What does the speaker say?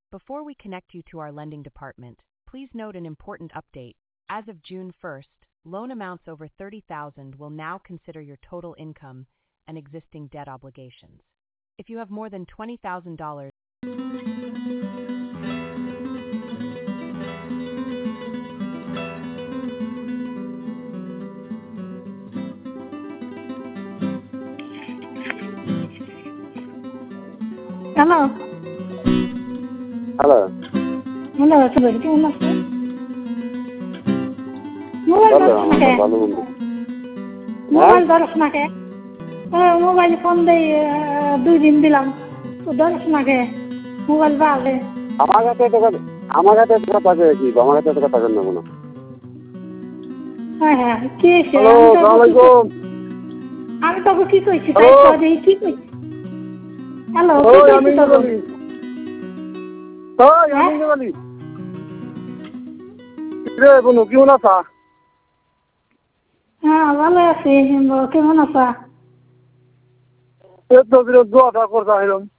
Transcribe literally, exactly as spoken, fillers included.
Before we connect you to our lending department, please note an important update. As of June first, loan amounts over thirty thousand dollars will now consider your total income and existing debt obligations. If you have more than twenty thousand dollars, Hello. Hello. Hello, sir. কেমন আছেন? Mobile ভালো ধরছ না কে? ভালো মন্দ। Mobile ধরছ না কে? হ্যাঁ, mobile phone দেই আহ, দুই দিন দিলাম। তো ধরছ না কে? মোবাইল বাজে। আমার কাছে তো কথা আমার কাছে তো কথা আছে কি আমার কাছে তো কথা কেন নেবো না। হ্যাঁ হ্যাঁ, কি হয়েছে? হ্যালো, আমি তোকে আসসালামু কি কই- আলাইকুম। আমি তোকে কি কইছি? হ্যালো। তাই তো দেখি কি কইছি? হ্যালো, কি ওই কইছি আমি তোকে? বলি। ওই হ্যাঁ? আমি বলি। রে বনু কেমন আছা? হ্যাঁ, ভালো আছি। কেমন আছা? এই তো বিরোধ দোয়া করতে হইলাম।